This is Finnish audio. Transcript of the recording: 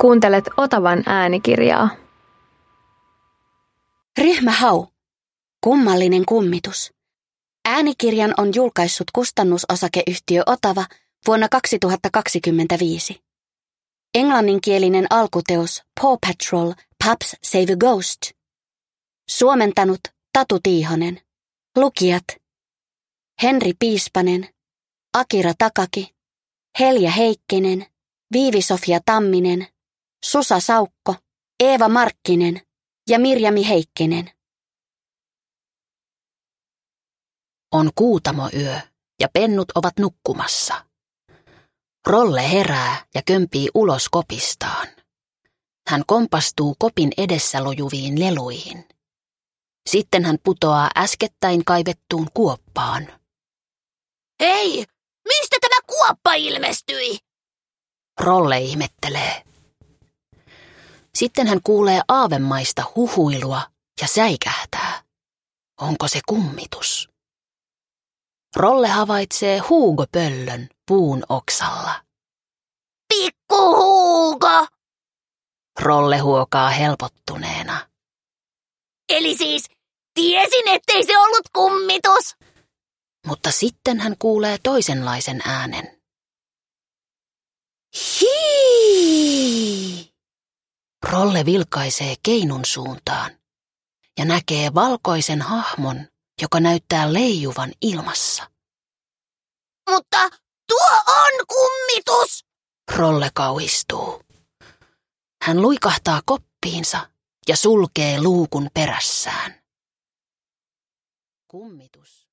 Kuuntelet Otavan äänikirjaa. Ryhmä Hau. Kummallinen kummitus. Äänikirjan on julkaissut kustannusosakeyhtiö Otava vuonna 2025. Englanninkielinen alkuteos Paw Patrol Pups Save a Ghost. Suomentanut Tatu Tiihonen. Lukijat Henri Piispanen, Akira Takaki, Helja Heikkinen, Viivi-Sofia Tamminen, Susa Saukko, Eeva Markkinen ja Mirjami Heikkinen. On kuutamoyö ja pennut ovat nukkumassa. Rolle herää ja kömpii ulos kopistaan. Hän kompastuu kopin edessä lojuviin leluihin. Sitten hän putoaa äskettäin kaivettuun kuoppaan. Hei, mistä tämä kuoppa ilmestyi? Rolle ihmettelee. Sitten hän kuulee aavemaista huhuilua ja säikähtää. Onko se kummitus? Rolle havaitsee Hugo-pöllön puun oksalla. Pikku Hugo! Rolle huokaa helpottuneena. Eli siis tiesin, ettei se ollut kummitus. Mutta sitten hän kuulee toisenlaisen äänen. Hii! Rolle vilkaisee keinun suuntaan ja näkee valkoisen hahmon, joka näyttää leijuvan ilmassa. Mutta tuo on kummitus! Rolle kauhistuu. Hän luikahtaa koppiinsa ja sulkee luukun perässään. Kummitus